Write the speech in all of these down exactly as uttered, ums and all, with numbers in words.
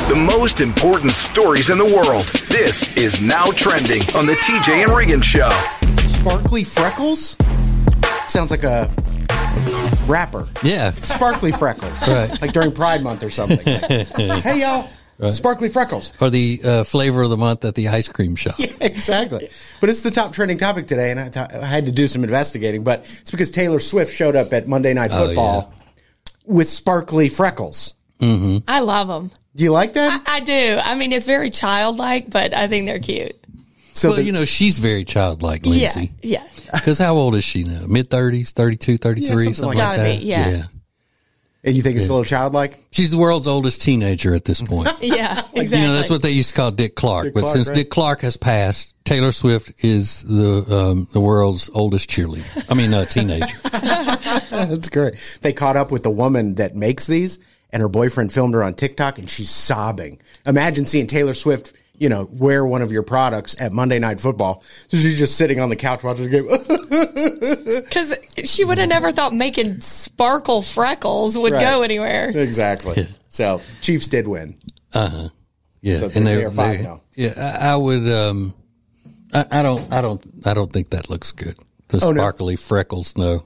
The most important stories in the world. This is Now Trending on the T J and Regan Show. Sparkly freckles? Sounds like a rapper. Yeah. Sparkly freckles. Right. Like during Pride Month or something. Like, hey, y'all. Right. Sparkly freckles. Or the uh, flavor of the month at the ice cream shop. Yeah, exactly. But it's the top trending topic today, and I, thought I had to do some investigating. But it's because Taylor Swift showed up at Monday Night Football oh, yeah. with sparkly freckles. Mm-hmm. I love them. Do you like them? I, I do. I mean, it's very childlike, but I think they're cute. So well, you know, she's very childlike, Lindsay. Yeah, yeah. Because how old is she now? Mid-thirties, thirty-two, thirty-three, yeah, something, something like, like that? Be, yeah. yeah. And you think it's yeah. a little childlike? She's the world's oldest teenager at this point. Yeah, exactly. You know, that's what they used to call Dick Clark. Dick but Clark, since right? Dick Clark has passed, Taylor Swift is the um, the world's oldest cheerleader. I mean, uh, teenager. That's great. They caught up with the woman that makes these, and her boyfriend filmed her on TikTok, and she's sobbing. Imagine seeing Taylor Swift, you know, wear one of your products at Monday Night Football. So she's just sitting on the couch watching the game. Because she would have never thought making sparkle freckles would right. go anywhere. Exactly. Yeah. So Chiefs did win. Uh huh. Yeah, so and they, they are five they, now. Yeah, I, I would. Um, I, I don't. I don't. I don't think that looks good. The oh, sparkly no. freckles. No.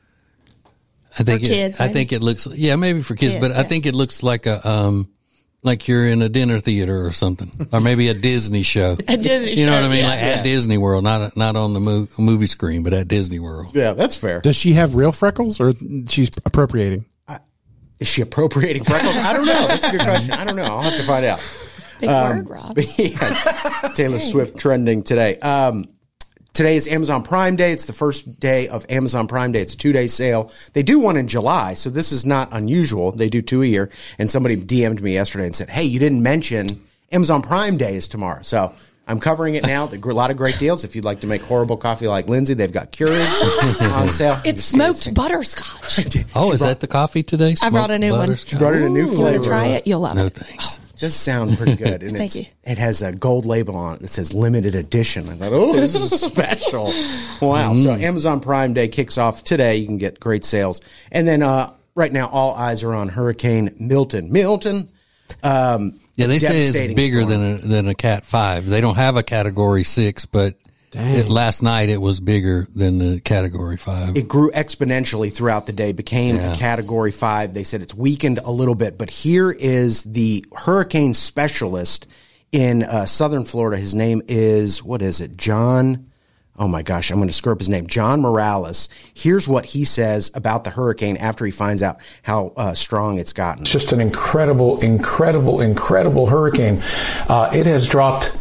I think for it, kids. I maybe. think it looks. Yeah, maybe for kids, yeah, but yeah. I think it looks like a. Um, Like you're in a dinner theater or something, or maybe a Disney show. A Disney show. You know what I mean? Yeah. Like yeah. at Disney World, not not on the mo- movie screen, but at Disney World. Yeah, that's fair. Does she have real freckles, or she's appropriating? I, is she appropriating freckles? I don't know. That's a good question. I don't know. I'll have to find out. Big um, word, Rob. Yeah, Taylor Swift trending today. Um, Today is Amazon Prime Day. It's the first day of Amazon Prime Day. It's a two-day sale. They do one in July, so this is not unusual. They do two a year. And somebody D M'd me yesterday and said, hey, you didn't mention Amazon Prime Day is tomorrow. So I'm covering it now. A lot of great deals. If you'd like to make horrible coffee like Lindsay, they've got Keurigs on sale. It's smoked butterscotch. Oh, is that the coffee today? I brought a new one. She brought in a new Ooh, flavor. You want to try it? You'll love no it. No thanks. Oh. Does sound pretty good. And Thank it's, you. It has a gold label on it that says limited edition. I thought, oh, this is special. Wow. Mm. So Amazon Prime Day kicks off today. You can get great sales. And then uh, right now, all eyes are on Hurricane Milton. Milton. Um, yeah, they say it's bigger storm. than a, than a Cat five. They don't have a Category six, but it, last night it was bigger than the Category five. It grew exponentially throughout the day, became yeah. a Category five. They said it's weakened a little bit, but here is the hurricane specialist in uh, southern Florida. His name is, what is it, John? Oh my gosh, I'm going to screw up his name. John Morales. Here's what he says about the hurricane after he finds out how uh, strong it's gotten. It's just an incredible, incredible, incredible hurricane. Uh, it has dropped...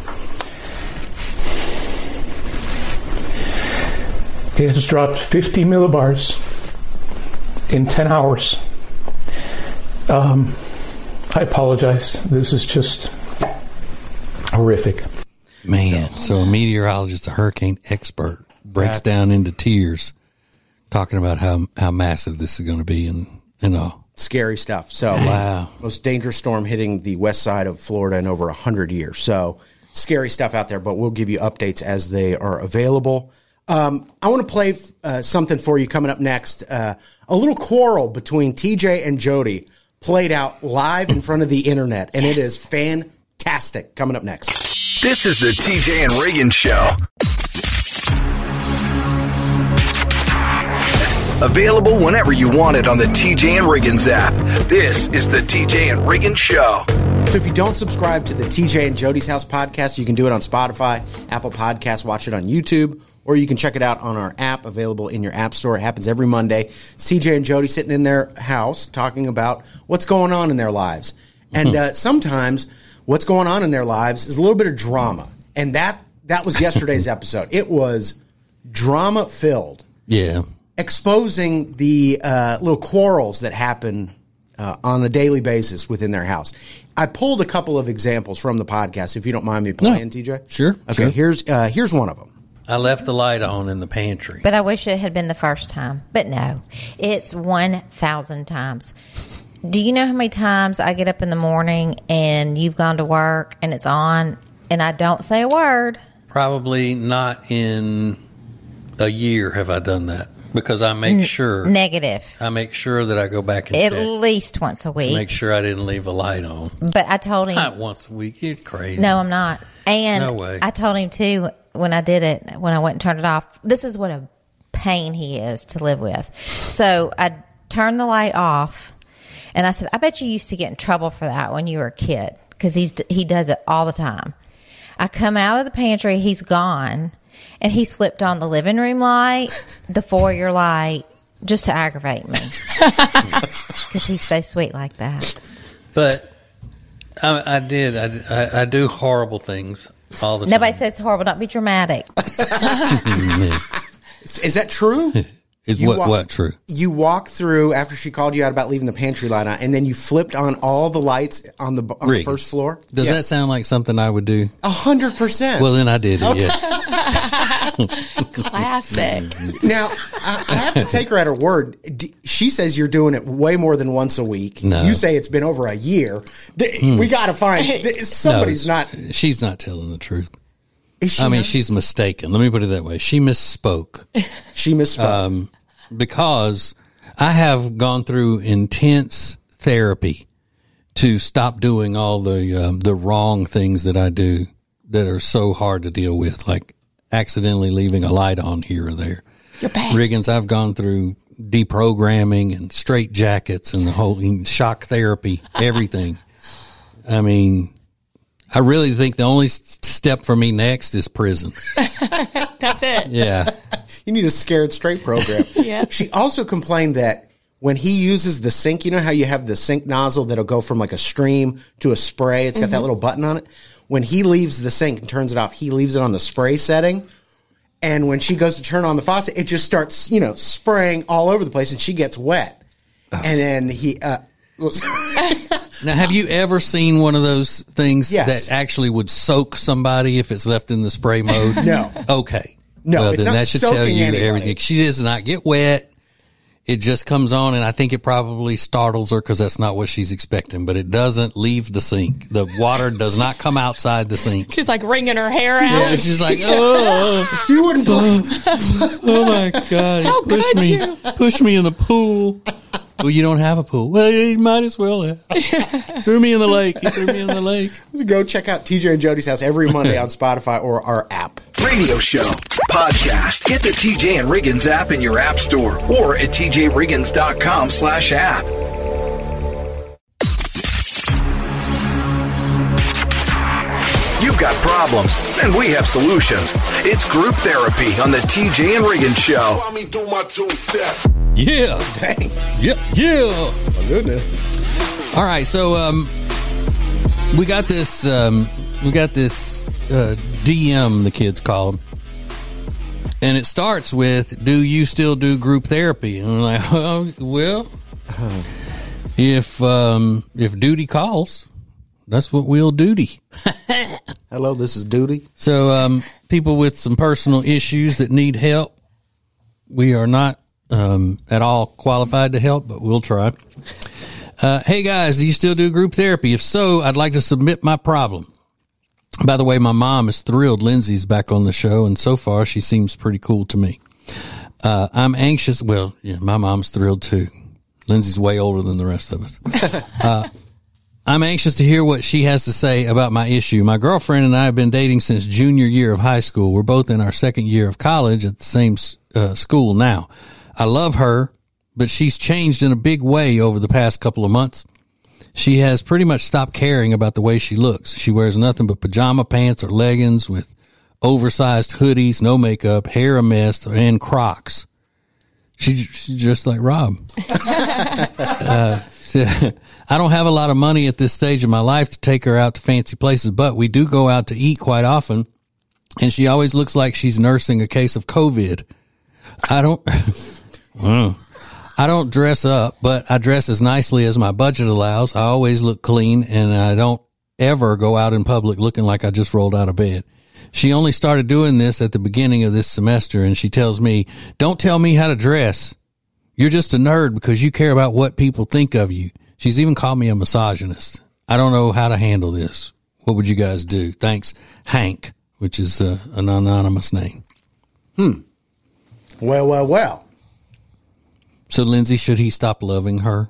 It has dropped fifty millibars in ten hours. Um, I apologize. This is just horrific. Man, so a meteorologist, a hurricane expert, breaks That's, down into tears talking about how how massive this is going to be and, and all. Scary stuff. So, wow. Most dangerous storm hitting the west side of Florida in over one hundred years. So, scary stuff out there, but we'll give you updates as they are available. Um, I want to play uh, something for you coming up next. Uh, a little quarrel between T J and Jody played out live in front of the internet, and yes. it is fantastic. Coming up next. This is the T J and Regan Show. Available whenever you want it on the T J and Regan's app. This is the T J and Regan Show. So if you don't subscribe to the T J and Jody's House podcast, you can do it on Spotify, Apple Podcasts, watch it on YouTube, or you can check it out on our app, available in your app store. It happens every Monday. It's T J and Jody sitting in their house talking about what's going on in their lives. And uh, sometimes what's going on in their lives is a little bit of drama. And that that was yesterday's episode. It was drama-filled. Yeah. Exposing the uh, little quarrels that happen uh, on a daily basis within their house. I pulled a couple of examples from the podcast, if you don't mind me playing, no. T J. Sure. Okay, sure. here's uh, here's one of them. I left the light on in the pantry. But I wish it had been the first time. But no, it's one thousand times. Do you know how many times I get up in the morning and you've gone to work and it's on and I don't say a word? Probably not in a year have I done that. Because I make sure. Negative. I make sure that I go back and At check. least once a week. Make sure I didn't leave a light on. But I told him. Not once a week. You're crazy. No, I'm not. And No way. I told him, too, when I did it, when I went and turned it off, this is what a pain he is to live with. So I turned the light off, and I said, I bet you used to get in trouble for that when you were a kid, because he's he does it all the time. I come out of the pantry, he's gone, and he's flipped on the living room light, the foyer light, just to aggravate me. Because he's so sweet like that. But I, I did. I, I, I do horrible things all the Nobody time. said it's horrible. Don't be dramatic. Is that true? Is You what, walk- what true? You walked through after she called you out about leaving the pantry light on, and then you flipped on all the lights on the on the Rick, first floor. Does Yeah. that sound like something I would do? A hundred percent? Well, then I did it, yeah. Classic. Now I, I have to take her at her word. D- She says you're doing it way more than once a week. No. You say it's been over a year. Th- We got to find th- somebody's No, not. She's not telling the truth. Is she I mean, not? she's mistaken. Let me put it that way. She misspoke. She misspoke. Um, because I have gone through intense therapy to stop doing all the um, the wrong things that I do that are so hard to deal with, like accidentally leaving a light on here or there. You're bad. Riggins, I've gone through deprogramming and straight jackets and the whole shock therapy, everything. I mean, I really think the only s- step for me next is prison. That's it. Yeah. You need a scared straight program. Yeah. She also complained that when he uses the sink, you know how you have the sink nozzle that'll go from like a stream to a spray? It's got that little button on it. When he leaves the sink and turns it off, he leaves it on the spray setting. And when she goes to turn on the faucet, it just starts, you know, spraying all over the place and she gets wet. And then he, uh, Now, have you ever seen one of those things Yes. that actually would soak somebody if it's left in the spray mode? No. Okay. No, well, it's then not that should tell soaking you anybody. everything. She does not get wet. It just comes on, and I think it probably startles her because that's not what she's expecting. But it doesn't leave the sink. The water does not come outside the sink. She's like wringing her hair out. Yeah, she's like, oh, you wouldn't believe. oh my God, How push could me, you? push me in the pool. Well, you don't have a pool. Well, you might as well have. Threw me in the lake. You threw me in the lake. Go check out T J and Jody's House every Monday on Spotify or our app. Radio show, podcast. Get the T J and Riggins app in your app store or at t j riggins dot com slash app. You've got problems, and we have solutions. It's group therapy on the T J and Riggins show. Let me do my two step. Yeah. Dang. Yep. Yeah. My goodness. All right. So, um, we got this, um, we got this, uh, D M, the kids call them. And it starts with, do you still do group therapy? And I'm like, oh, well, if, um, if duty calls, that's what we'll duty. Hello, this is Duty. So, um, people with some personal issues that need help, we are not, um, at all qualified to help, but we'll try. Uh, hey guys, do you still do group therapy? If so, I'd like to submit my problem. By the way, my mom is thrilled Lindsay's back on the show, and so far she seems pretty cool to me. Uh, I'm anxious. Well, yeah, my mom's thrilled too. Lindsay's way older than the rest of us. Uh, I'm anxious to hear what she has to say about my issue. My girlfriend and I have been dating since junior year of high school. We're both in our second year of college at the same uh, school now. I love her, but she's changed in a big way over the past couple of months. She has pretty much stopped caring about the way she looks. She wears nothing but pajama pants or leggings with oversized hoodies, no makeup, hair a mess, and Crocs. She, she's just like Rob. uh, she, I don't have a lot of money at this stage of my life to take her out to fancy places, but we do go out to eat quite often, and she always looks like she's nursing a case of COVID. I don't... I don't dress up, but I dress as nicely as my budget allows. I always look clean, and I don't ever go out in public looking like I just rolled out of bed. She only started doing this at the beginning of this semester, and she tells me, don't tell me how to dress. You're just a nerd because you care about what people think of you. She's even called me a misogynist. I don't know how to handle this. What would you guys do? Thanks, Hank, which is uh, an anonymous name. Hmm. Well, well, well. So, Lindsay, should he stop loving her?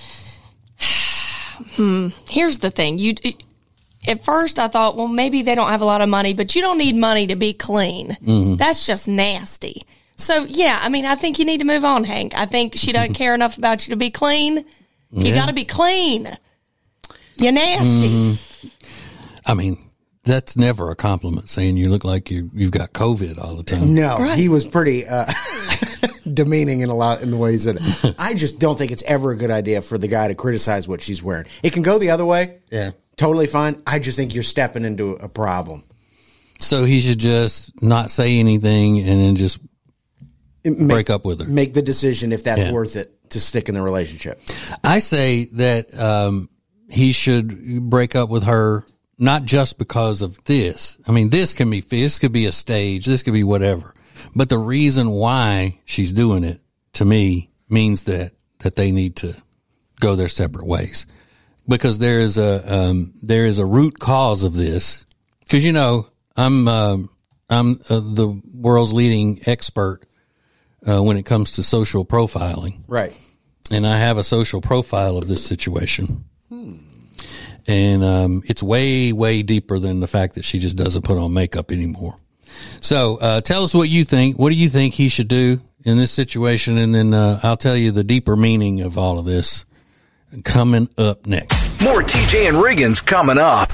Hmm. Here's the thing. You, at first, I thought, well, maybe they don't have a lot of money, but you don't need money to be clean. Mm-hmm. That's just nasty. So, yeah, I mean, I think you need to move on, Hank. I think she doesn't care enough about you to be clean. You Yeah. got to be clean. You're nasty. Mm-hmm. I mean, that's never a compliment, saying you look like you, you've got COVID all the time. No, Right. he was pretty uh, demeaning in a lot in the way he said it. I just don't think it's ever a good idea for the guy to criticize what she's wearing. It can go the other way. Yeah. Totally fine. I just think you're stepping into a problem. So he should just not say anything and then just Make, break up with her. Make the decision if that's Yeah. worth it to stick in the relationship. I say that um, he should break up with her, not just because of this. I mean, this can be, this could be a stage, this could be whatever. But the reason why she's doing it, to me, means that, that they need to go their separate ways. Because there is a, um, there is a root cause of this. Cause you know, I'm, um, I'm uh, the world's leading expert, uh, when it comes to social profiling. Right. And I have a social profile of this situation. Hmm. And um, it's way, way deeper than the fact that she just doesn't put on makeup anymore. So uh, tell us what you think. What do you think he should do in this situation? And then uh, I'll tell you the deeper meaning of all of this coming up next. More T J and Riggins coming up.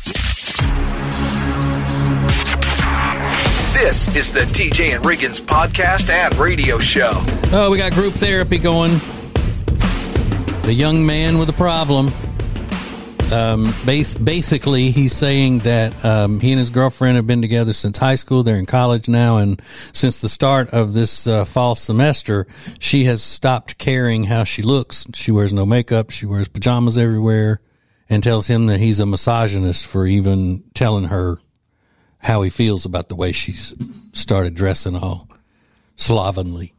This is the T J and Riggins podcast and radio show. Oh, we got group therapy going. The young man with a problem. Um, bas- basically, he's saying that um, he and his girlfriend have been together since high school. They're in college now, and since the start of this uh, fall semester, she has stopped caring how she looks. She wears no makeup. She wears pajamas everywhere, and tells him that he's a misogynist for even telling her how he feels about the way she's started dressing all slovenly.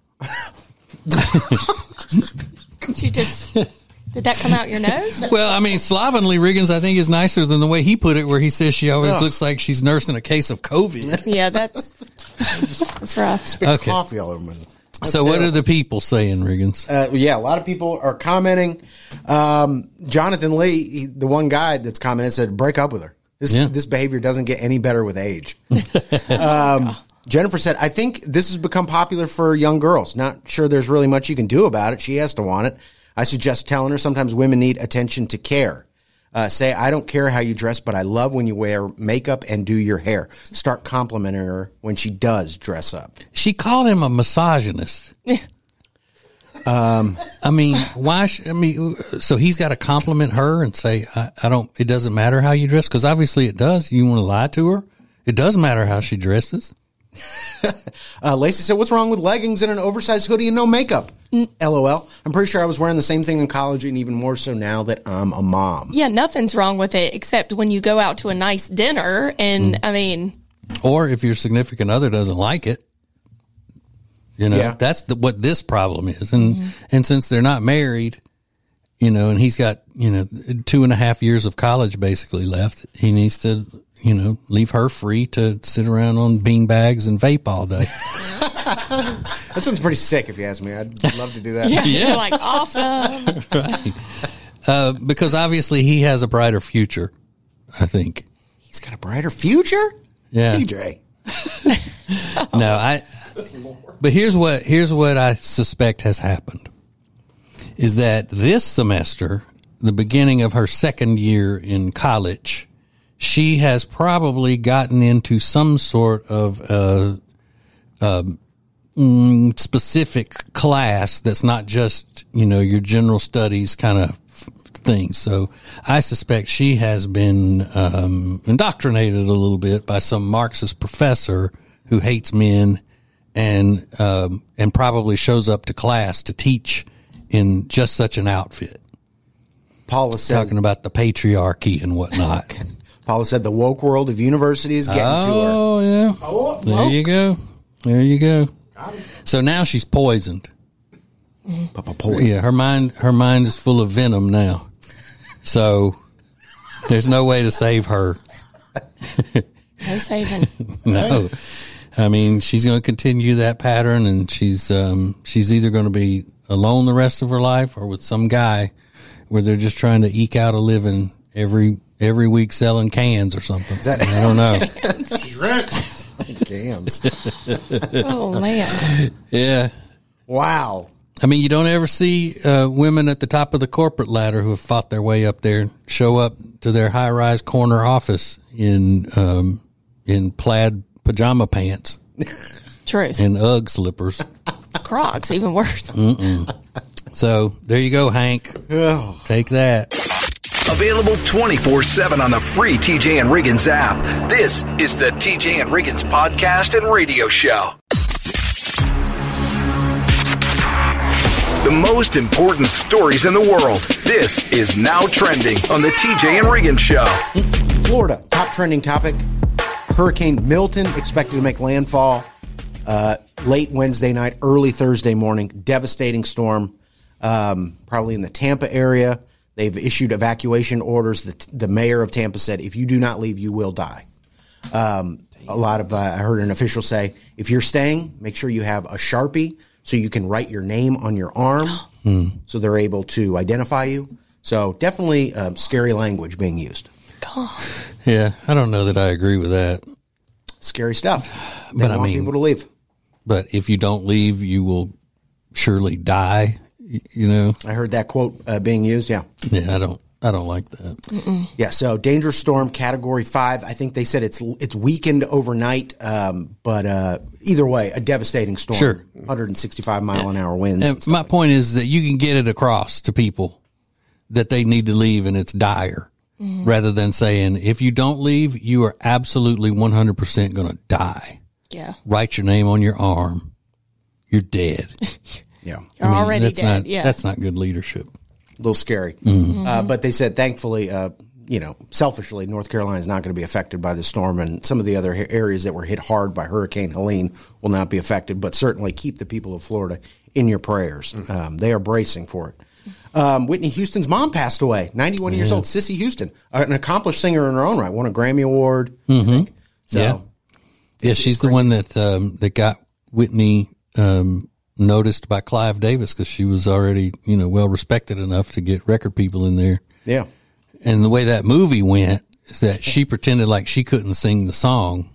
You just, did that come out your nose? Well, I mean, slovenly, Riggins, I think, is nicer than the way he put it, where he says she always Oh. looks like she's nursing a case of COVID. Yeah, that's, that's rough. Spit Okay. coffee all over me. That's So what terrible. are the people saying, Riggins? Uh, yeah, a lot of people are commenting. Um, Jonathan Lee, he, the one guy that's commented, said, break up with her. This, Yeah. this behavior doesn't get any better with age. um, Jennifer said, I think this has become popular for young girls. Not sure there's really much you can do about it. She has to want it. I suggest telling her sometimes women need attention to care. Uh, say, I don't care how you dress, but I love when you wear makeup and do your hair. Start complimenting her when she does dress up. She called him a misogynist. um, I mean, why? Sh- I mean, so he's got to compliment her and say, I, I don't, it doesn't matter how you dress. Cause obviously it does. You want to lie to her? It does matter how she dresses. Uh, Lacey said, what's wrong with leggings and an oversized hoodie and no makeup? LOL. I'm pretty sure I was wearing the same thing in college and even more so now that I'm a mom. Yeah, nothing's wrong with it except when you go out to a nice dinner and, I mean, Or if your significant other doesn't like it, you know, Yeah. that's the, what this problem is. And, and since they're not married, you know, and he's got, you know, two and a half years of college basically left, he needs to, you know, leave her free to sit around on bean bags and vape all day. That sounds pretty sick if you ask me. I'd love to do that. yeah, Yeah. you're like, awesome. Right. Uh, because obviously he has a brighter future, I think. He's got a brighter future? Yeah. T J. No, I, but here's what, here's what I suspect has happened is that this semester, the beginning of her second year in college, she has probably gotten into some sort of, uh, um, mm, specific class that's not just, you know, your general studies kind of things. So I suspect she has been um, indoctrinated a little bit by some Marxist professor who hates men and um, and probably shows up to class to teach in just such an outfit, Paula said, talking about the patriarchy and whatnot. Paula said the woke world of university is getting Oh, yeah. to her. There you go. There you go. So now she's poisoned. Papa poison. Yeah, her mind her mind is full of venom now. So there's no way to save her. No saving. No. I mean, she's going to continue that pattern, and she's um, she's either going to be alone the rest of her life or with some guy where they're just trying to eke out a living every every week selling cans or something. That- I don't know. Cans. Oh, man. Yeah. Wow. I mean, you don't ever see uh, women at the top of the corporate ladder who have fought their way up there show up to their high-rise corner office in um, in plaid pajama pants Truth. and Ugg slippers. Crocs, even worse. So there you go, Hank. Oh. Take that. Available twenty-four seven on the free T J and Riggins app. This is the T J and Riggins podcast and radio show. The most important stories in the world. This is Now Trending on the T J and Riggins show. Florida, top trending topic. Hurricane Milton expected to make landfall uh, late Wednesday night, early Thursday morning. Devastating storm, um, probably in the Tampa area. They've issued evacuation orders. The, the mayor of Tampa said, if you do not leave, you will die. Um, a lot of, uh, I heard an official say, if you're staying, make sure you have a Sharpie so you can write your name on your arm so they're able to identify you. So definitely uh, scary language being used. God. Yeah, I don't know that I agree with that. Scary stuff. They But I want mean- people to leave. But if you don't leave, you will surely die. y- You know? I heard that quote uh, being used. Yeah. Yeah, I don't. I don't like that. Yeah. So dangerous storm category five. I think they said it's it's weakened overnight. Um, but uh, either way, a devastating storm. Sure. one hundred sixty-five mile an hour winds. And my point is that you can get it across to people that they need to leave and it's dire, rather than saying if you don't leave, you are absolutely one hundred percent going to die. Yeah. Write your name on your arm. You're dead. Yeah. You're I mean, already that's dead. Not, yeah. That's not good leadership. A little scary. Uh, but they said, thankfully, uh, you know, selfishly, North Carolina is not going to be affected by the storm, and some of the other ha- areas that were hit hard by Hurricane Helene will not be affected. But certainly keep the people of Florida in your prayers. Um, they are bracing for it. Um, Whitney Houston's mom passed away, ninety-one years old. Sissy Houston, an accomplished singer in her own right, won a Grammy Award. I think. So, Yeah. Yeah, it's- she's it's the crazy. one that um, that got Whitney um, noticed by Clive Davis because she was already, you know, well respected enough to get record people in there. Yeah. And the way that movie went is that she pretended like she couldn't sing the song.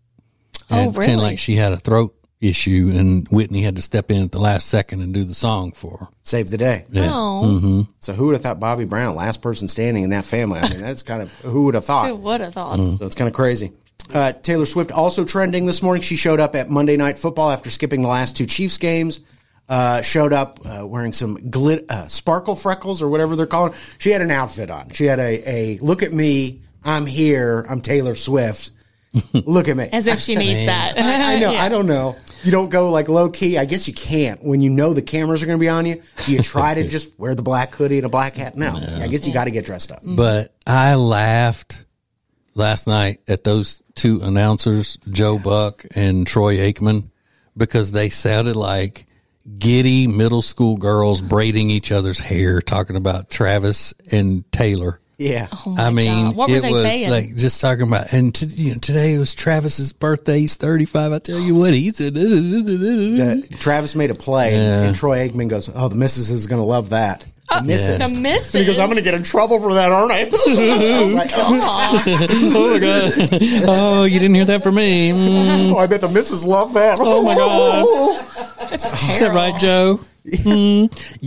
And Oh, pretend really? like she had a throat issue, and Whitney had to step in at the last second and do the song for her. Saved the day. Oh, So who would have thought Bobby Brown, last person standing in that family? I mean, that's kind of, who would have thought? who would have thought? Mm. So it's kind of crazy. Uh, Taylor Swift also trending this morning. She showed up at Monday Night Football after skipping the last two Chiefs games. Uh, showed up uh, wearing some glit, uh, sparkle freckles or whatever they're calling. She had an outfit on. She had a, a look at me. I'm here. I'm Taylor Swift. Look at me. As if she needs that. I, I know. Yeah. I don't know. You don't go like low key. I guess you can't when you know the cameras are going to be on you. Do you try to just wear the black hoodie and a black hat? No. I guess you got to get dressed up. But I laughed last night at those two announcers, Joe Buck and Troy Aikman, because they sounded like giddy middle school girls braiding each other's hair, talking about Travis and Taylor. Yeah. Oh my I mean, God. What were it they was saying? like just talking about, and t- you know, today was Travis's birthday. He's thirty-five. I tell you what, he's a. That Travis made a play, Yeah. and Troy Aikman goes, "Oh, the missus is going to love that." The missus. the missus. And he goes, "I'm going to get in trouble for that, aren't I?" I was like, "Oh, Oh my god! Oh, you didn't hear that from me. Mm, oh, I bet the missus love that." oh my god! That's Is that terrible. right, Joe? Mm.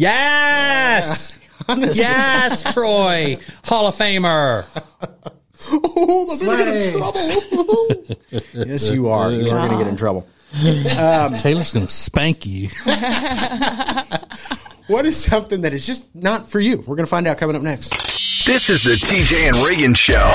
Yes, yes, Troy, Hall of Famer. Oh, I'm going to get in trouble. Yes, you are. You are going to get in trouble. Taylor's going to spank you. What is something that is just not for you? We're going to find out coming up next. This is the T J and Riggins show.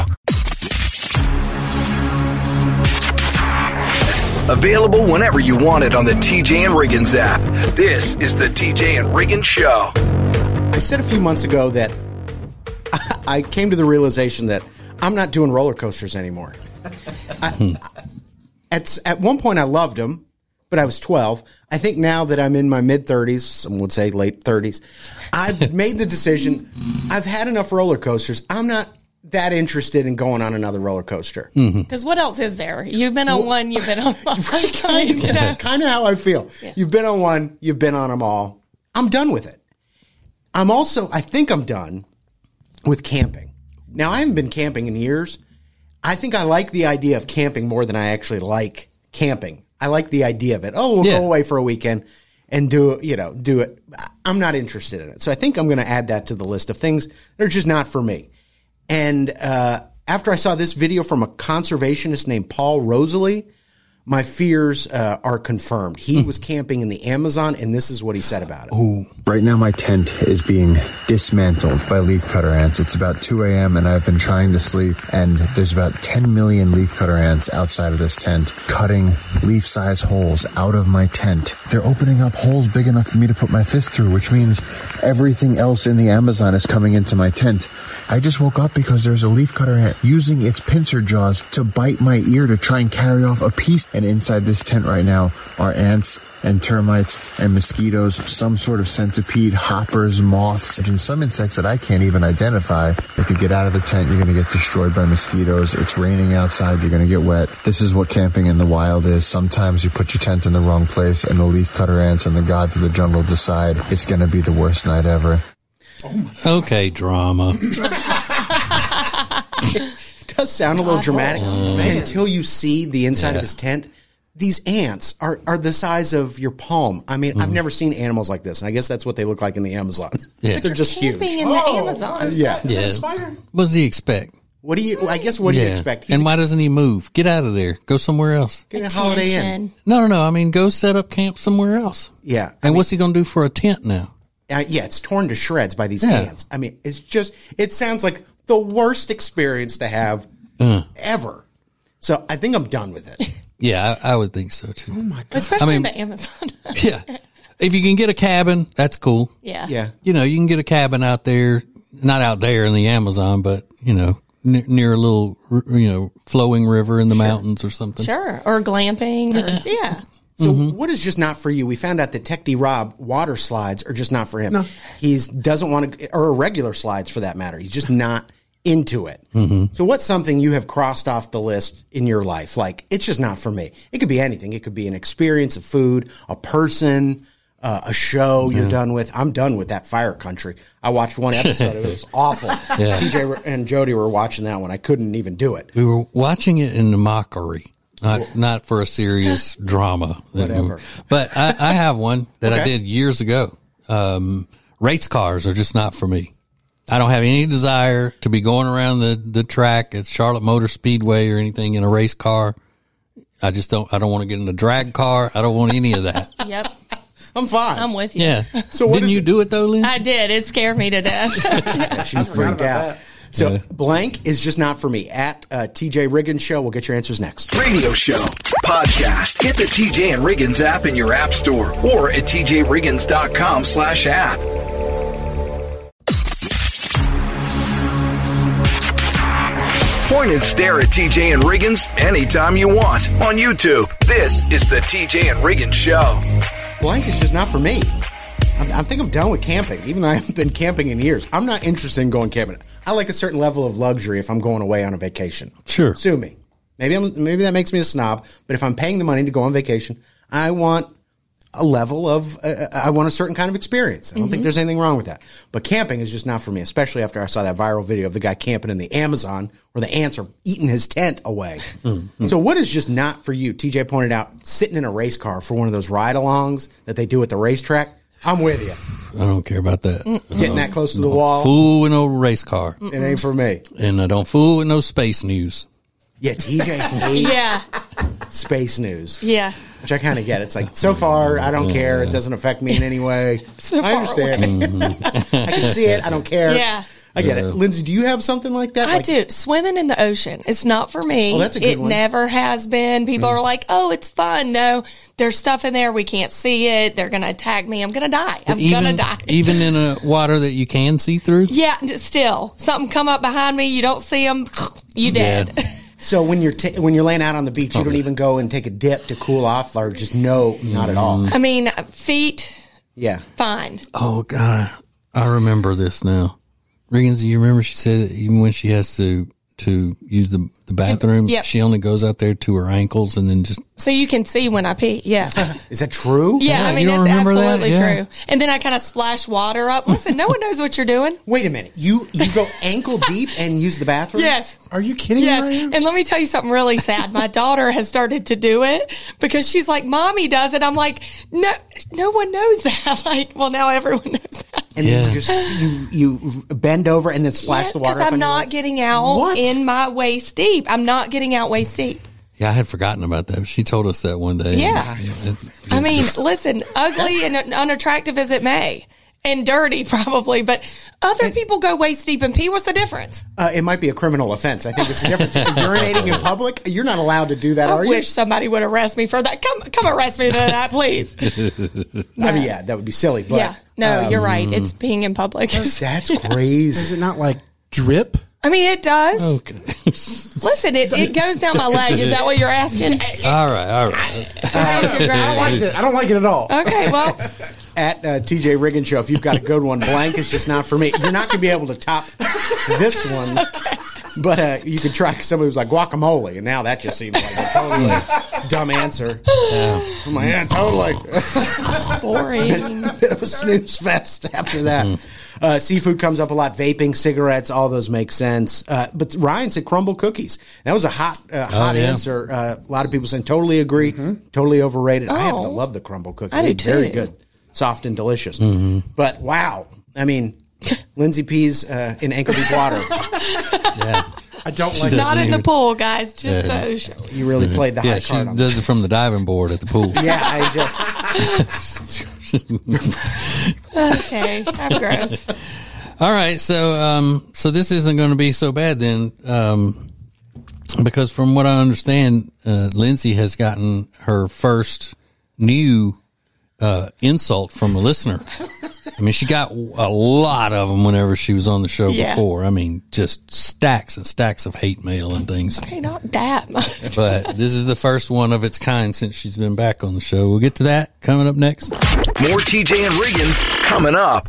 Available whenever you want it on the T J and Riggins app. This is the T J and Riggins show. I said a few months ago that I came to the realization that I'm not doing roller coasters anymore. I, at, at one point, I loved them, but I was twelve. I think now that I'm in my mid-thirties, some would say late thirties, I've made the decision. I've had enough roller coasters. I'm not that interested in going on another roller coaster. Because what else is there? You've been on one, you've been on one. kind of, kind of how I feel. You've been on one, you've been on them all. I'm done with it. I'm also, I think I'm done with camping. Now, I haven't been camping in years. I think I like the idea of camping more than I actually like camping. I like the idea of it. Oh, we'll Yeah. go away for a weekend and do, you know, do it. I'm not interested in it. So I think I'm going to add that to the list of things that are just not for me. And uh, after I saw this video from a conservationist named Paul Rosalie, my fears uh, are confirmed. He was camping in the Amazon, and this is what he said about it. Right now, my tent is being dismantled by leafcutter ants. It's about two a.m., and I've been trying to sleep, and there's about ten million leafcutter ants outside of this tent, cutting leaf-size holes out of my tent. They're opening up holes big enough for me to put my fist through, which means everything else in the Amazon is coming into my tent. I just woke up because there's a leafcutter ant using its pincer jaws to bite my ear to try and carry off a piece. And inside this tent right now are ants and termites and mosquitoes, some sort of centipede, hoppers, moths, and some insects that I can't even identify. If you get out of the tent, you're going to get destroyed by mosquitoes. It's raining outside. You're going to get wet. This is what camping in the wild is. Sometimes you put your tent in the wrong place and the leafcutter ants and the gods of the jungle decide it's going to be the worst night ever. Okay, drama. It does sound a little dramatic until you see the inside Yeah. of his tent. These ants are, are the size of your palm. I mean, I've never seen animals like this, and I guess that's what they look like in the Amazon. Yeah. They're just huge. Camping in the Amazon. Yeah. Yeah. What does he expect? What do you? I guess what do you Yeah. expect? He's And why doesn't he move? Get out of there. Go somewhere else. getting a Holiday Inn. Attention. No, no, no. I mean, go set up camp somewhere else. Yeah. I And mean, what's he going to do for a tent now? uh, yeah, it's torn to shreds by these Yeah. ants. I mean, it's just. It sounds like the worst experience to have Uh. ever. So I think I'm done with it. Yeah, I, I would think so too. Oh my God. Especially I mean- in the Amazon. Yeah. If you can get a cabin, that's cool. yeah. Yeah. You know, you can get a cabin out there, not out there in the Amazon, but, you know, near, near a little, you know, flowing river in the mountains or something. Sure. Or glamping. yeah. So Mm-hmm. what is just not for you? We found out that Tech D Rob water slides are just not for him. No. He's doesn't want to, or regular slides for that matter. He's just not into it. Mm-hmm. So what's something you have crossed off the list in your life? Like, it's just not for me. It could be anything. It could be an experience, a food, a person, uh, a show you're done with. I'm done with that Fire Country. I watched one episode. It was awful. Yeah. T J and Jody were watching that one. I couldn't even do it. We were watching it in the mockery, not not for a serious drama. Whatever. But I, I have one that I Okay. did years ago. Um, race cars are just not for me. I don't have any desire to be going around the, the track at Charlotte Motor Speedway or anything in a race car. I just don't, I don't want to get in a drag car. I don't want any of that. Yep. I'm fine. I'm with you. Yeah. So what Didn't is you it- do it though, Lynn? I did. It scared me to death. She freaked out. So Yeah. blank is just not for me. At uh, T J Riggins Show. We'll get your answers next. Radio show, podcast. Get the T J and Riggins app in your app store or at T J Riggins dot com slash app. Point and stare at T J and Riggins anytime you want on YouTube. This is the T J and Riggins Show. Blank is just not for me. I'm, I think I'm done with camping, even though I haven't been camping in years. I'm not interested in going camping. I like a certain level of luxury if I'm going away on a vacation. Sure. Sue me. Maybe I'm, maybe that makes me a snob, but if I'm paying the money to go on vacation, I want a level of, uh, I want a certain kind of experience. I don't think there's anything wrong with that. But camping is just not for me, especially after I saw that viral video of the guy camping in the Amazon where the ants are eating his tent away. So what is just not for you? T J pointed out sitting in a race car for one of those ride-alongs that they do at the racetrack. I'm with you. I don't care about that. Getting that close to the wall, Fool with no race car. it ain't for me. And I don't fool with no space news. Yeah, T J hates yeah. space news, Yeah. which I kind of get. It's like, so far, I don't care. It doesn't affect me in any way. So I far understand. I can see it. I don't care. Yeah. I get it. Lindsay, do you have something like that? I Like, do. Swimming in the ocean. It's not for me. Oh, that's a good it one. never has been. People are like, oh, it's fun. No, there's stuff in there. We can't see it. They're going to attack me. I'm going to die. I'm going to Even, die. even in a water that you can see through? yeah, still. Something come up behind me. You don't see them. You dead. Yeah. So when you're ta when you're laying out on the beach, you don't even go and take a dip to cool off, or just no, not at all. I mean, feet, Yeah. fine. Oh, God. I remember this now. Riggins, do you remember she said that even when she has to to use the, the bathroom. Yep. She only goes out there to her ankles and then just. So you can see when I pee. Yeah. Is that true? Yeah, Yeah, I mean, you don't that's remember that? absolutely Yeah. true. And then I kind of splash water up. Listen, no one knows what you're doing. Wait a minute. You you go ankle deep and use the bathroom? Yes. Are you kidding Yes. me? Right now? And let me tell you something really sad. My daughter has started to do it because she's like, Mommy does it. I'm like, no, no one knows that. Like, well, now everyone knows that. And Yeah. then you just you you bend over and then splash Yes, the water because up I'm on your not legs? getting out What? in my waist deep. I'm not getting out waist deep. Yeah, I had forgotten about that. She told us that one day. Yeah. It- I mean, listen, ugly and unattractive as it may, and dirty probably, but other people go waist deep and pee. What's the difference? Uh, it might be a criminal offense. I think it's the difference. Urinating in public, you're not allowed to do that, I are you? wish somebody would arrest me for that. Come, come arrest me for that, please. I mean, yeah, that would be silly. But Yeah, no, um, you're right. It's peeing in public. that's crazy. Is it not like drip? I mean, it does. Okay. Listen, it, it goes down my leg. Is that what you're asking? all right. All right. I don't like it. I don't like it at all. Okay, well, At uh, T J Riggins Show, if you've got a good one, blank is just not for me. You're not going to be able to top this one. But uh, you could try somebody who's like guacamole, and now that just seems like a totally dumb answer. I'm like, yeah, totally. boring. Bit of a snooze fest after that. Uh, seafood comes up a lot. Vaping, cigarettes, all those make sense. Uh, but Ryan said crumble cookies. That was a hot, uh, hot yeah. answer. Uh, a lot of people saying totally agree, totally overrated. I happen to Oh. love the crumble cookies. I do They're Very too. good, soft and delicious. But wow, I mean, Lindsay pees uh, in ankle deep water. Yeah. I don't She like does. it. Not in the even- pool, guys. Just Yeah. those. You really played the Yeah, high she card on does it from the diving board at the pool. that. Yeah, I just. Okay, I'm gross. All right, so um, so this isn't going to be so bad then, um, because from what I understand, uh, Lindsay has gotten her first new uh, insult from a listener. I mean, she got a lot of them whenever she was on the show Yeah. before. I mean, just stacks and stacks of hate mail and things. Okay, not that much. But this is the first one of its kind since she's been back on the show. We'll get to that coming up next. More T J and Riggins coming up.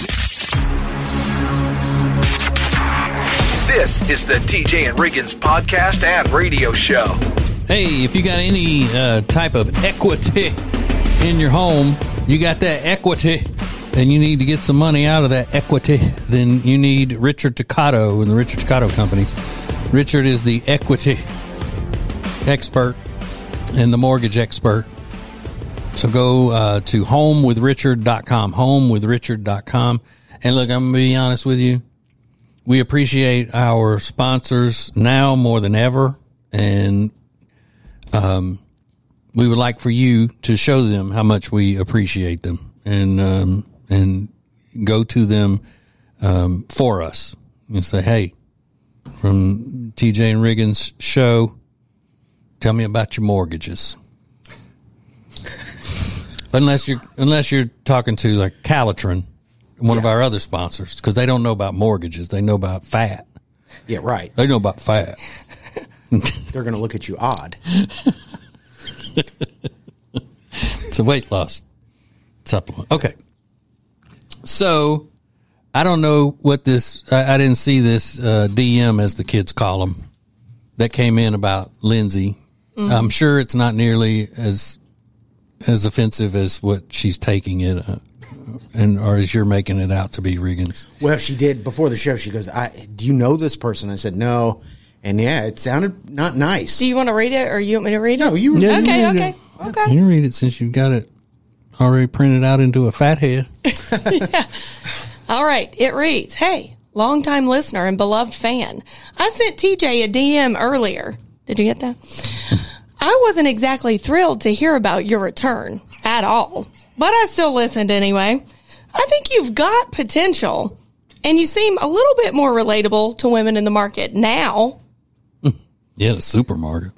This is the T J and Riggins podcast and radio show. Hey, if you got any uh, type of equity in your home, you got that equity, and you need to get some money out of that equity, then you need Richard Toccato and the Richard Toccato companies. Richard is the equity expert and the mortgage expert. So go uh, to home with richard dot com, home with richard dot com. And look, I'm going to be honest with you. We appreciate our sponsors now more than ever. And um, we would like for you to show them how much we appreciate them and um, and go to them um, for us and say, hey, from T J and Riggins show, tell me about your mortgages. unless you're unless you're talking to like Calitrin, one yeah. of our other sponsors, because they don't know about mortgages. They know about fat. Yeah, right. They know about fat. They're going to look at you odd. It's a weight loss supplement. Okay. So, I don't know what this, I, I didn't see this uh, D M, as the kids call them, that came in about Lindsay. Mm-hmm. I'm sure it's not nearly as as offensive as what she's taking it, uh, and or as you're making it out to be, Riggins. Well, she did before the show. She goes, I, do you know this person? I said, no. And yeah, it sounded not nice. Do you want to read it, or you want me to read it? No, you Yeah, Okay, you read okay, it. okay. You can read it since you've got it already printed out into a fat head. Yeah. All right. It reads, hey, longtime listener and beloved fan. I sent T J a D M earlier. Did you get that? I wasn't exactly thrilled to hear about your return at all, but I still listened anyway. I think you've got potential, and you seem a little bit more relatable to women in the market now. Yeah, the supermarket.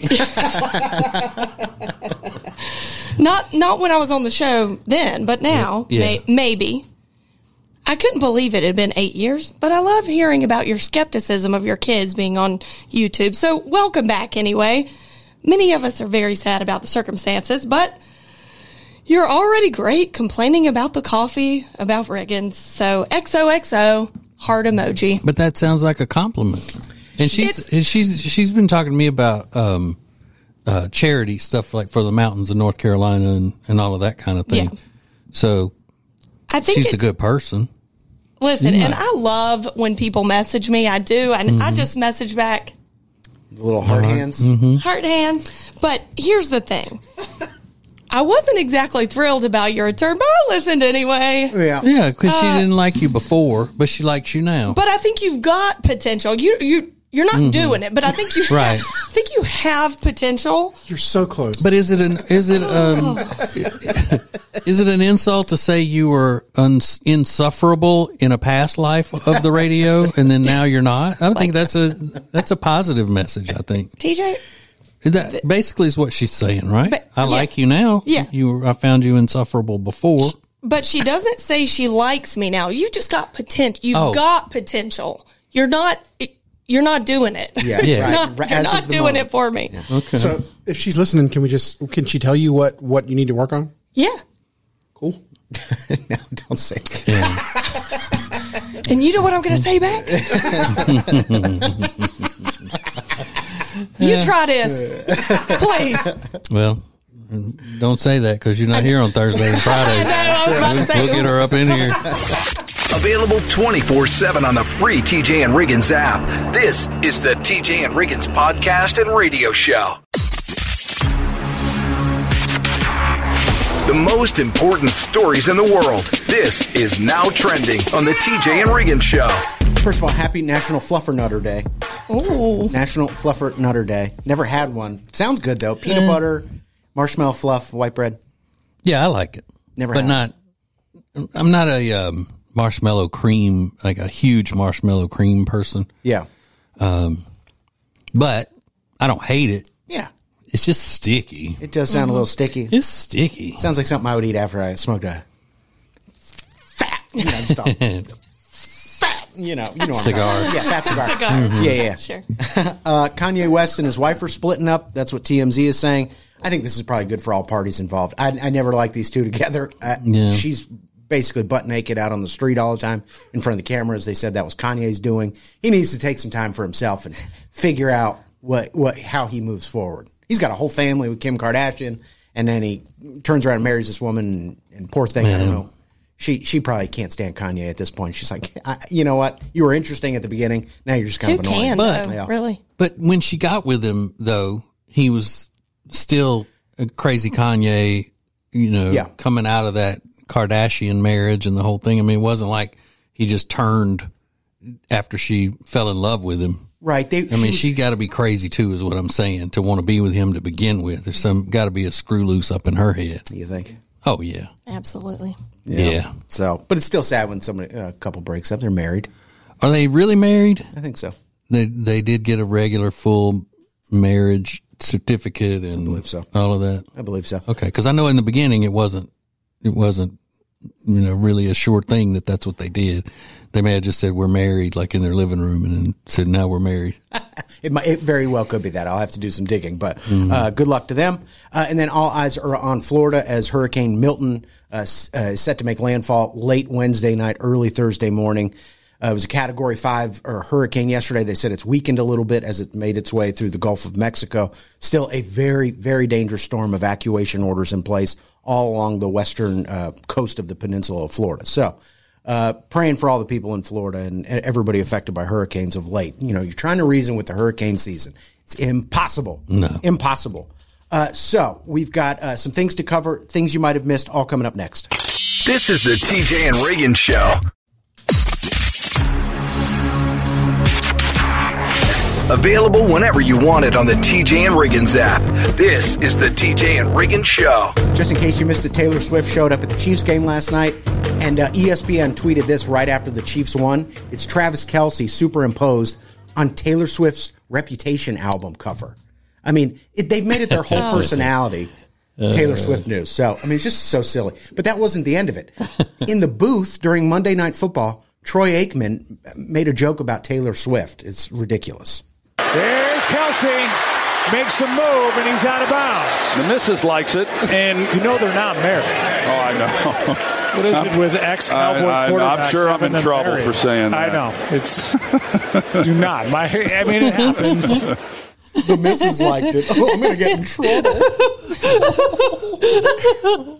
Not not when I was on the show then, but now, Yeah. may, maybe. I couldn't believe it had been eight years, but I love hearing about your skepticism of your kids being on YouTube. So welcome back anyway. Many of us are very sad about the circumstances, but you're already great complaining about the coffee, about Riggins. So X O X O, heart emoji. But that sounds like a compliment. And she's and she's she's been talking to me about um, uh, charity stuff like for the mountains of North Carolina and, and all of that kind of thing. Yeah. So I think she's it's, a good person. Listen, and I love when people message me. I do, and mm-hmm. I just message back. The little heart uh-huh. hands. Mm-hmm. Heart hands. But here's the thing. I wasn't exactly thrilled about your return, but I listened anyway. Yeah, yeah, because uh, she didn't like you before, but she likes you now. But I think you've got potential. You you you're not mm-hmm. doing it, but I think you right. I think you have potential. You're so close. But is it an is it um is it an insult to say you were uns, insufferable in a past life of the radio and then now you're not? I don't like, think that's a that's a positive message. I think T J. That basically is what she's saying, right? But, I yeah. like you now. Yeah. You, I found you insufferable before. But she doesn't say she likes me now. You've just got potential. You've oh. got potential. You're not, you're not doing it. Yeah. you're right. not, right. you're not doing moment. it for me. Yeah. Okay. So if she's listening, can we just, can she tell you what, what you need to work on? Yeah. Cool. No, don't say it. Yeah. And you know what I'm going to say back? You try this, please. Well, don't say that because you're not here on Thursday and Fridays. I know, I was about to we'll, say, we'll get her up in here. Available twenty-four seven on the free T J and Riggins app. This is the T J and Riggins podcast and radio show. The most important stories in the world. This is Now Trending on the T J and Riggins show. First of all, happy National Fluffer Nutter Day. Ooh. National Fluffer Nutter Day. Never had one. Sounds good, though. Peanut mm. butter, marshmallow fluff, white bread. Yeah, I like it. Never but had not. I'm not a um, marshmallow cream, like a huge marshmallow cream person. Yeah. Um, but I don't hate it. Yeah. It's just sticky. It does sound mm-hmm. a little sticky. It's sticky. Sounds like something I would eat after I smoked a fat, you know, just a fat, you know, you know, cigar. Yeah, fat cigar. cigar. Mm-hmm. Yeah, yeah. Sure. uh, Kanye West and his wife are splitting up. That's what T M Z is saying. I think this is probably good for all parties involved. I, I never liked these two together. I, yeah. She's basically butt naked out on the street all the time in front of the cameras. They said that was Kanye's doing. He needs to take some time for himself and figure out what, what, how he moves forward. He's got a whole family with Kim Kardashian, and then he turns around and marries this woman, and, and poor thing, Man. I don't know. She she probably can't stand Kanye at this point. She's like, I, you know what? You were interesting at the beginning. Now you're just kind Who of annoying. Can, but, though, yeah. Really? But when she got with him, though, he was still a crazy Kanye, you know, yeah. coming out of that Kardashian marriage and the whole thing. I mean, it wasn't like he just turned after she fell in love with him. Right. They, I mean, she, she got to be crazy too, is what I'm saying, to want to be with him to begin with. There's some got to be a screw loose up in her head. You think? Oh yeah, Absolutely. Yeah. yeah. So, but it's still sad when somebody a couple breaks up. They're married. Are they really married? I think so. They they did get a regular full marriage certificate and I believe so. all of that. I believe so. Okay, because I know in the beginning it wasn't it wasn't you know really a sure thing that that's what they did. They may have just said we're married, like in their living room, and then said now we're married. It, might, it very well could be that. I'll have to do some digging, but mm-hmm. uh, good luck to them. Uh, and then all eyes are on Florida as Hurricane Milton uh, uh, is set to make landfall late Wednesday night, early Thursday morning. Uh, it was a Category five or hurricane yesterday. They said it's weakened a little bit as it made its way through the Gulf of Mexico. Still a very, very dangerous storm. Evacuation orders in place all along the western uh, coast of the peninsula of Florida. So uh, praying for all the people in Florida and everybody affected by hurricanes of late. You know, you're trying to reason with the hurricane season. It's impossible. No. Impossible. Uh, so we've got uh, some things to cover, things you might have missed, all coming up next. This is the T J and Riggins Show. Available whenever you want it on the T J and Riggins app. This is the T J and Riggins Show. Just in case you missed it, Taylor Swift showed up at the Chiefs game last night, and uh, E S P N tweeted this right after the Chiefs won. It's Travis Kelce superimposed on Taylor Swift's Reputation album cover. I mean, it, they've made it their whole personality, Taylor Swift news. So, I mean, it's just so silly. But that wasn't the end of it. In the booth during Monday Night Football, Troy Aikman made a joke about Taylor Swift. It's ridiculous. There's Kelce, makes a move, and he's out of bounds. The missus likes it. And you know they're not married. Oh, I know. What is it with ex-Cowboy I, I, quarterbacks? I'm sure I'm in having them trouble married? for saying that. I know. It's do not. My, I mean, it happens. The missus liked it. Oh, I'm going to get in trouble.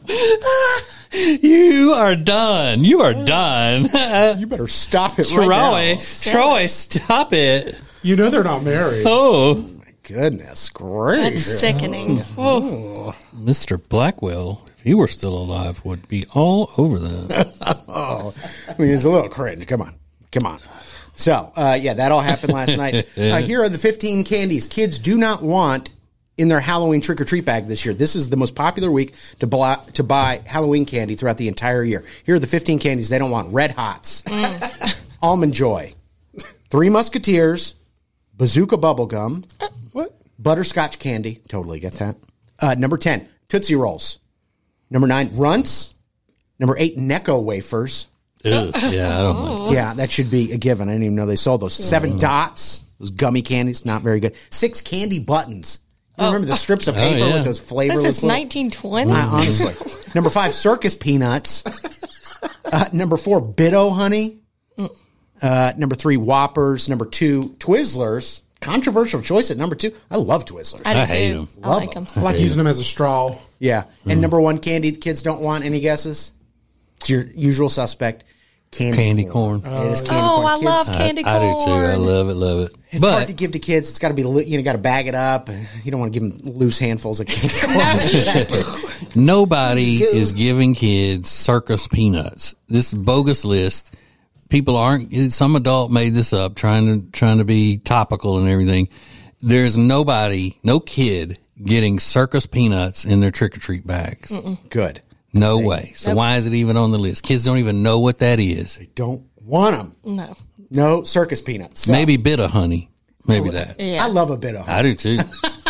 You are done. You are done. You better stop it Troy, right now. Troy, stop it. You know they're not married. Oh. Goodness gracious. That's sickening. Oh. Mister Blackwell, if he were still alive, would be all over that. Oh, I mean, it's a little cringe. Come on. Come on. So, uh, yeah, that all happened last night. Uh, here are the fifteen candies kids do not want in their Halloween trick-or-treat bag this year. This is the most popular week to buy, to buy Halloween candy throughout the entire year. Here are the fifteen candies they don't want. Red Hots, mm. Almond Joy, Three Musketeers, Bazooka Bubblegum, what? Butterscotch Candy, totally get that. Uh, number ten, Tootsie Rolls. Number nine, Runts. Number eight, Necco Wafers. Ew, yeah, I don't like. Yeah, that should be a given. I didn't even know they sold those. Seven Dots, those gummy candies, not very good. Six Candy Buttons. You remember the strips of paper oh, yeah. with those flavorless? This is little... nineteen twenty. Uh, honestly. Number five, Circus Peanuts. Uh, number four, Biddo Honey. Uh, number three, Whoppers. Number two, Twizzlers. Controversial choice at number two. I love Twizzlers. I, do I hate too. them. I like them. I like using them as a straw. Yeah. And number one candy the kids don't want. Any guesses? It's your usual suspect. Candy, Candy corn. corn. It is candy Oh, corn. I Kids, love candy I, I corn. do too. I love it, love it. It's hard to But give to kids. It's got to be, you know, got to bag it up. You don't want to give them loose handfuls of candy corn. nobody is giving kids circus peanuts. This bogus list. People aren't. Some adult made this up, trying to trying to be topical and everything. There's nobody, no kid getting circus peanuts in their trick or treat bags. Mm-mm. Good. No way. So Nope. why is it even on the list? Kids don't even know what that is. They don't want them. No. No circus peanuts. So, Maybe bit of honey. Maybe that. Yeah. I love a bit of honey. I do too.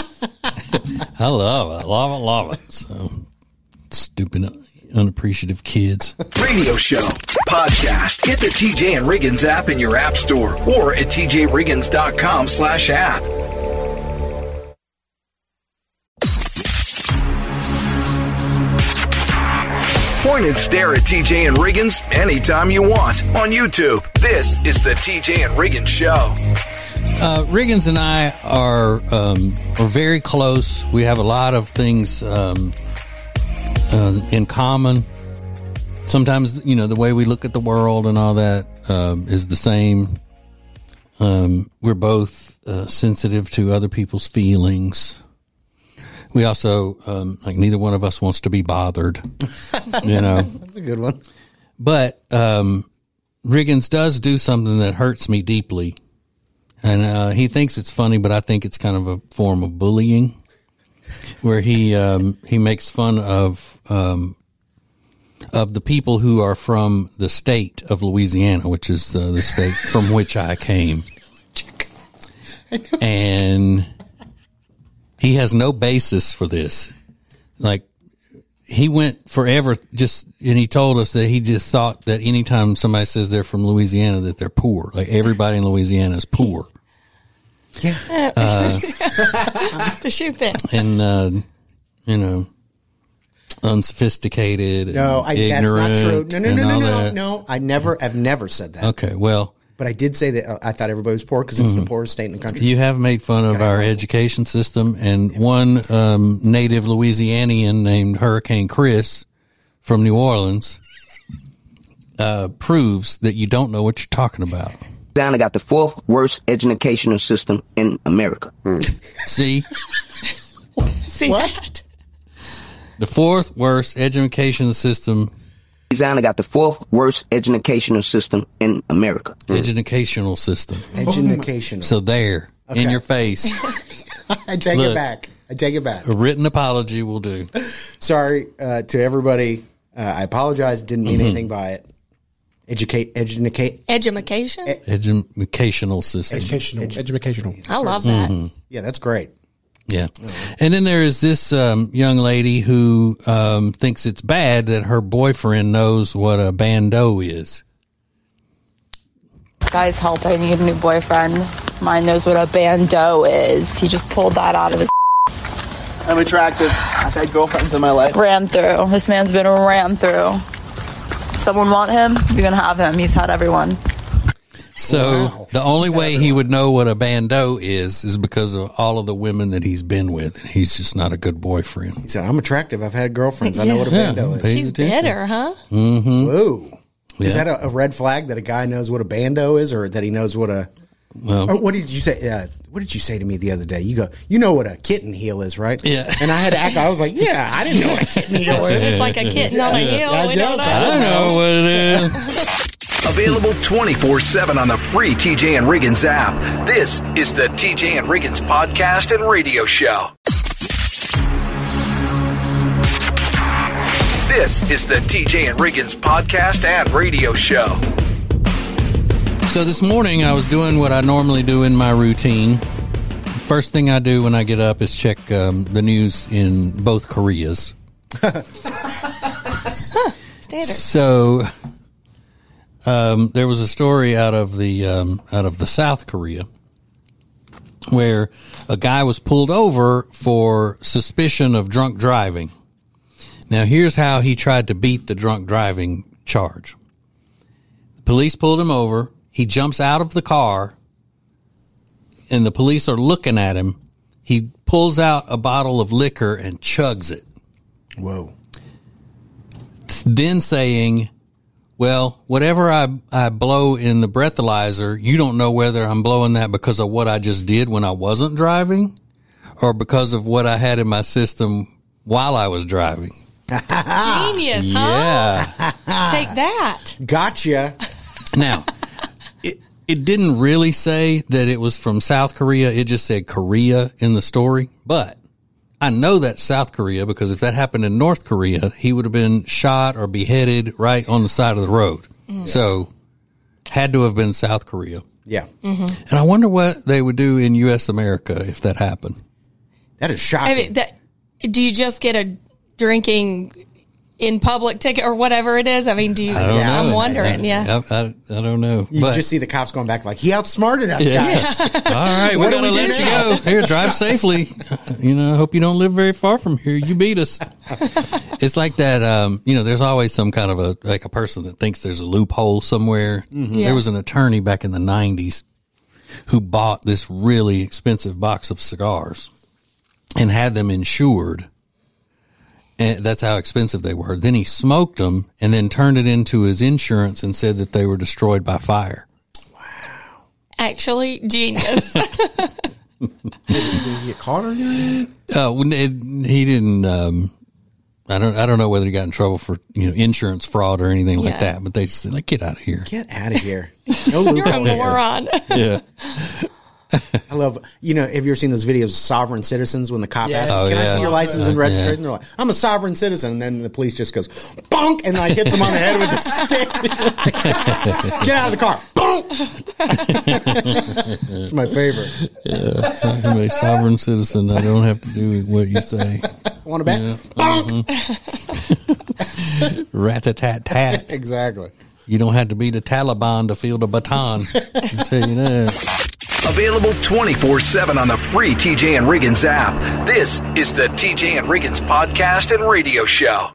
I love it. Love it. Love it. So stupid, unappreciative kids. Radio show, podcast. Get the T J and Riggins app in your app store or at T J Riggins dot com slash app. Point and stare at T J and Riggins anytime you want on YouTube. This is the T J and Riggins Show. Uh, Riggins and I are um, are very close. We have a lot of things um, uh, in common. Sometimes, you know, the way we look at the world and all that um, is the same. Um, we're both uh, sensitive to other people's feelings. We also, um, like, neither one of us wants to be bothered, you know. That's a good one. But um, Riggins does do something that hurts me deeply. And uh, he thinks it's funny, but I think it's kind of a form of bullying, where he um, he makes fun of um, of the people who are from the state of Louisiana, which is uh, the state from which I came. And he has no basis for this. Like, he went forever just, and he told us that he just thought that anytime somebody says they're from Louisiana, that they're poor. Like, everybody in Louisiana is poor. Yeah. Uh, The shoe fit. and, uh, you know, unsophisticated and No, I, that's ignorant. not true. No, no, and no, no, all no, that. no. I never, I've never said that. Okay, well, But I did say that uh, I thought everybody was poor because it's the poorest state in the country. you have made fun of our education system, and one um, native Louisianian named Hurricane Chris from New Orleans uh, proves that you don't know what you're talking about. Louisiana got the fourth worst educational system in America. See? See What? that? The fourth worst education system, Louisiana got the fourth worst educational system in America. educational system. Educational. So there, in Okay. your face, I take Look. it back. I take it back. a written apology will do. Sorry uh, to everybody. Uh, I apologize. Didn't mean anything by it. Educate, educate. Education? Educational system. Educational. Educational. I love that. Yeah, that's great. Yeah. And then there is this um, young lady who um, thinks it's bad that her boyfriend knows what a bandeau is. Guys, help, I need a new boyfriend. Mine knows what a bandeau is. He just pulled that out of his I'm attractive. I've had girlfriends in my life. ran through. This man's been ran through. someone want him, you're going to have him. He's had everyone. So Wow. the only way he would know what a bandeau is is because of all of the women that he's been with, and he's just not a good boyfriend. He said, I'm attractive. I've had girlfriends. I know what a Yeah. bando is. Pays She's attention. bitter, huh? Mm-hmm. Whoa. Is Yeah. that a, a red flag that a guy knows what a bando is, or that he knows what a... Well, Or what did you say? Uh, what did you say to me the other day? You go, you know what a kitten heel is, right? Yeah. And I had to act. I was like, yeah, I didn't know what a kitten heel is. It's like a kitten on a hill. I We don't guess. know. I don't know what it is. Available twenty-four seven on the free T J and Riggins app. This is the T J and Riggins podcast and radio show. This is the T J and Riggins podcast and radio show. So this morning I was doing what I normally do in my routine. First thing I do when I get up is check um, the news in both Koreas. Standard. So um, there was a story out of the um, out of the South Korea where a guy was pulled over for suspicion of drunk driving. Now here's how he tried to beat the drunk driving charge. The police pulled him over. He jumps out of the car, and the police are looking at him. He pulls out a bottle of liquor and chugs it. Whoa. Then saying, well, whatever I, I blow in the breathalyzer, you don't know whether I'm blowing that because of what I just did when I wasn't driving or because of what I had in my system while I was driving. Genius, huh? Yeah. Take that. Gotcha. Now, it, it didn't really say that it was from South Korea. It just said Korea in the story. But I know that's South Korea because if that happened in North Korea, he would have been shot or beheaded right on the side of the road. Mm. So had to have been South Korea. Yeah. Mm-hmm. And I wonder what they would do in U S America if that happened. That is shocking. I mean, that, do you just get a drinking in public ticket or whatever it is? I mean, do you? I don't Yeah, know. I'm wondering. Yeah. I, I, I don't know. You but, just see the cops going back like, he outsmarted us, Yeah. guys. All right, we What do gotta we do let you now? go. Here, drive safely. You know, I hope you don't live very far from here. You beat us. It's like that. Um, you know, there's always some kind of a like a person that thinks there's a loophole somewhere. Mm-hmm. Yeah. There was an attorney back in the nineties who bought this really expensive box of cigars and had them insured. And that's how expensive they were. Then he smoked them and then turned it into his insurance and said that they were destroyed by fire. Actually, genius. Did he get caught or anything? Uh, when it, he didn't. Um, I don't. I don't know whether he got in trouble for you know insurance fraud or anything like Yeah. that. But they just said, like, get out of here. Get out of here. No You're a loophole here. moron. Yeah. I love, you know, have you ever seen those videos of sovereign citizens when the cop Yes. asks, Oh, can I yeah. see your license and Yeah. registration? They're like, I'm a sovereign citizen. And then the police just goes, bonk, and like hits him on the head with a stick. Get out of the car. Bonk. It's my favorite. Yeah. I'm a sovereign citizen. I don't have to do what you say. Want to bet? Yeah. Bonk. Rat-a-tat-tat. Exactly. You don't have to be the Taliban to feel the baton. I'll tell you that. Available twenty-four seven on the free T J and Riggins app. This is the T J and Riggins podcast and radio show.